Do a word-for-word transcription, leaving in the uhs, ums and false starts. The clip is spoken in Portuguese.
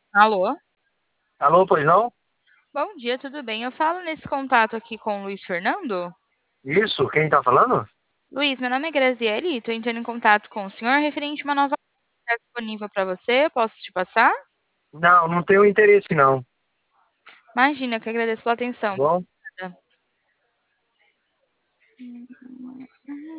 Alô? Alô, pois não? Bom dia, tudo bem? Eu falo nesse contato aqui com o Luiz Fernando. Isso, quem tá falando? Luiz, meu nome é Graziele e estou entrando em contato com o senhor referente a uma nova está disponível para você. Posso te passar? Não, não tenho interesse não, Imagina, eu que agradeço pela tá atenção. bom? Obrigada.